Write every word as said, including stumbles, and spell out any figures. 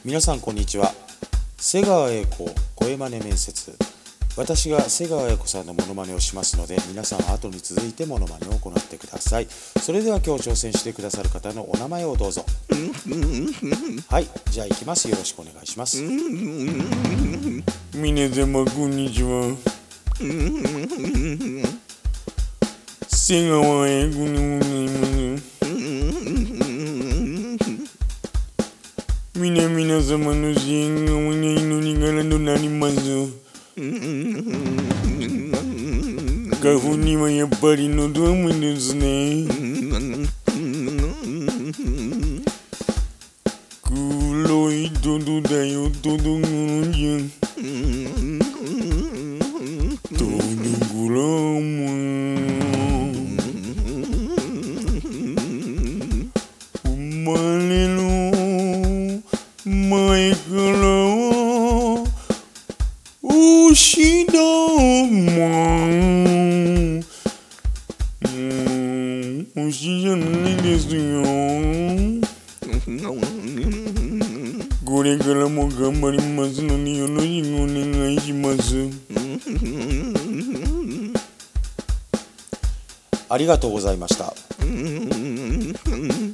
皆さんこんにちは。瀬川栄子声真似面接。私が瀬川栄子さんのモノマネをしますので、皆さん後に続いてモノマネを行ってください。それでは今日挑戦してくださる方のお名前をどうぞ。はい、じゃあ行きます。よろしくお願いします。 皆様こんにちは。瀬川栄子でございます。皆皆様の支援がお願いの力となります。花粉にはやっぱりのど飴ですね。黒いトドだよ、トドゴロじゃん。トドゴロも生まれる前から牛だもん。牛じゃないですよ。これからも頑張りますのでよろしくお願いします。 ありがとうございました。